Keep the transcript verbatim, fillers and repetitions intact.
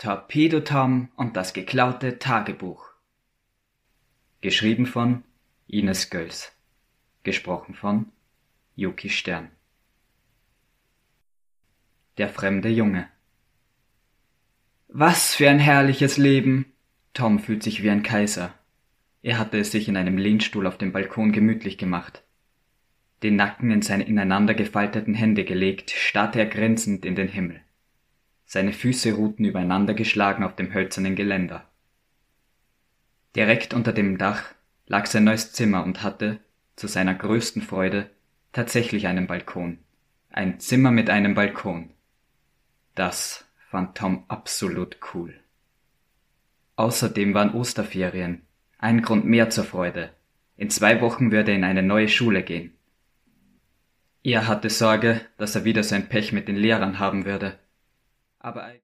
Torpedo Tom und das geklaute Tagebuch. Geschrieben von Ines Göls. Gesprochen von Yuki Stern. Der fremde Junge. Was für ein herrliches Leben! Tom fühlt sich wie ein Kaiser. Er hatte es sich in einem Lehnstuhl auf dem Balkon gemütlich gemacht. Den Nacken in seine ineinander gefalteten Hände gelegt, starrte er grinsend in den Himmel. Seine Füße ruhten übereinander geschlagen auf dem hölzernen Geländer. Direkt unter dem Dach lag sein neues Zimmer und hatte, zu seiner größten Freude, tatsächlich einen Balkon. Ein Zimmer mit einem Balkon. Das fand Tom absolut cool. Außerdem waren Osterferien. Ein Grund mehr zur Freude. In zwei Wochen würde er in eine neue Schule gehen. Er hatte Sorge, dass er wieder sein Pech mit den Lehrern haben würde. Aber